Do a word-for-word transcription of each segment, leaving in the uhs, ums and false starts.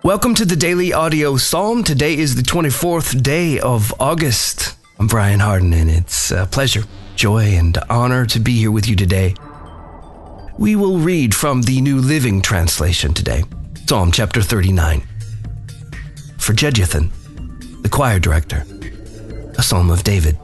Welcome to the Daily Audio Psalm. Today is the twenty-fourth day of August. I'm Brian Harden, and it's a pleasure, joy, and honor to be here with you today. We will read from the New Living Translation today, Psalm chapter thirty-nine. For Jeduthun, the choir director, a psalm of David.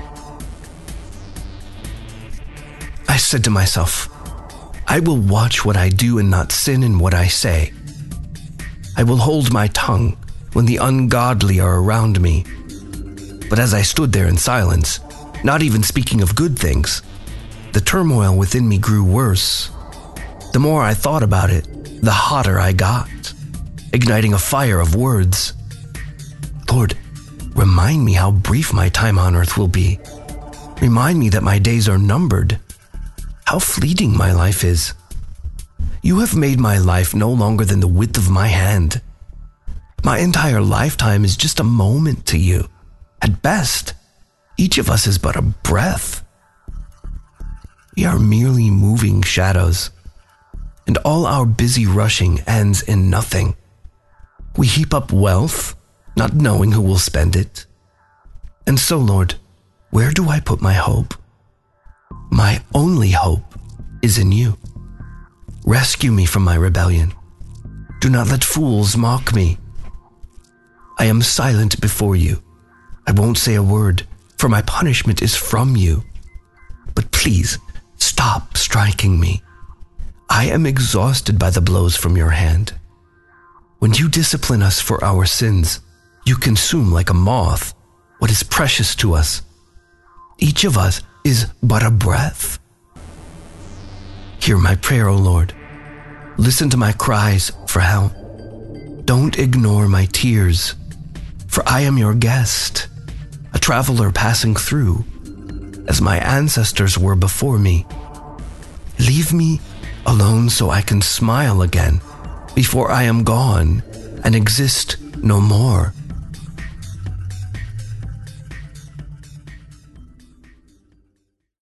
I said to myself, I will watch what I do and not sin in what I say. I will hold my tongue when the ungodly are around me. But as I stood there in silence, not even speaking of good things, the turmoil within me grew worse. The more I thought about it, the hotter I got, igniting a fire of words. Lord, remind me how brief my time on earth will be. Remind me that my days are numbered. How fleeting my life is. You have made my life no longer than the width of my hand. My entire lifetime is just a moment to you. At best, each of us is but a breath. We are merely moving shadows, and all our busy rushing ends in nothing. We heap up wealth, not knowing who will spend it. And so, Lord, where do I put my hope? My only hope is in you. Rescue me from my rebellion. Do not let fools mock me. I am silent before you. I won't say a word, for my punishment is from you. But please, stop striking me. I am exhausted by the blows from your hand. When you discipline us for our sins, you consume like a moth what is precious to us. Each of us is but a breath. Hear my prayer, O Lord. Listen to my cries for help. Don't ignore my tears, for I am your guest, a traveler passing through, as my ancestors were before me. Leave me alone so I can smile again before I am gone and exist no more.